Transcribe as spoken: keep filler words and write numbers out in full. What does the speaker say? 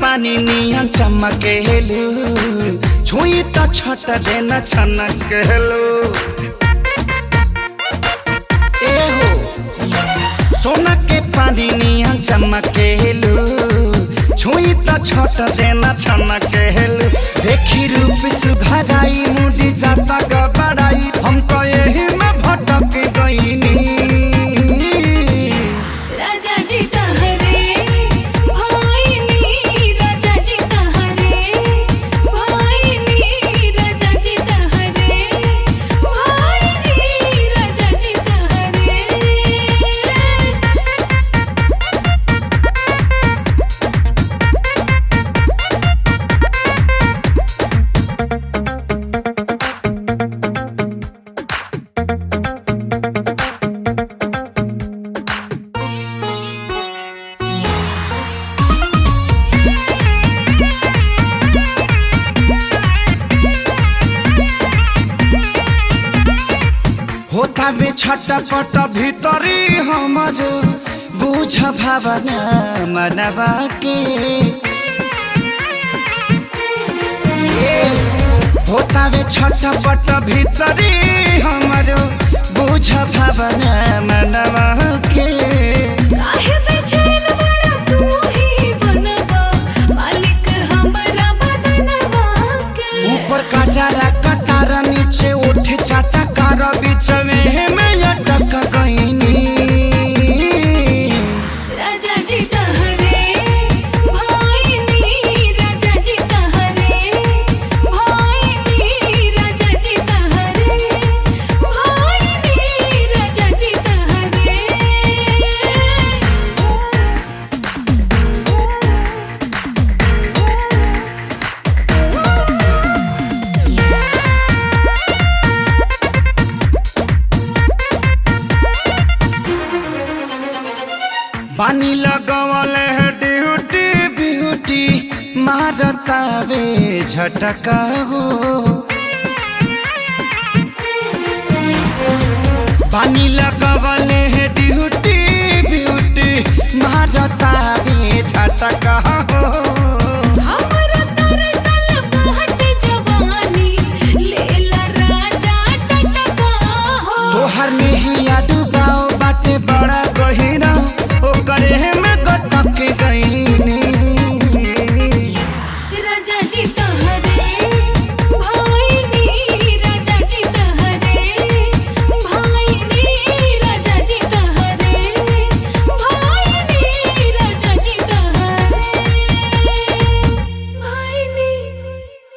पानी नियन चमकेलू छुई त छट देन छनकेलू ए हो सोना के पानी नियन चमकेलू छुई त छट देन छनकेलू देखी रूप सुघराई मुड़ी जाता गबड़ाई हम तो यही में भटक गईनी होता बे छटपट भीतरी हमर बुझ भावना मनवा के होता बे छटपट भीतरी हमर बुझ भावना मनवा के काहे बेचैन बड़ा तू ही बनवा मालिक हमरा बदनवा के ऊपर काजरा कटार नीचे उठ चाटा कार बीच में मैं अटक गईनी राजा जी तहरे भाईनी राजा जी तहरे भाईनी राजा जी तहरे भाईनी राजा जी तहरे पानी लगवल है ड्यूटी ब्यूटी मारता वे झटका हो पानी लगवल है ड्यूटी ब्यूटी मारता वे झटका हो हमरा तरसल बहत जवानी लेला राजा टटका हो तोहर नहिया डुबाओ बाटे बड़ा गहिरा ओकरे में गटक गईनी राजा जी तहरे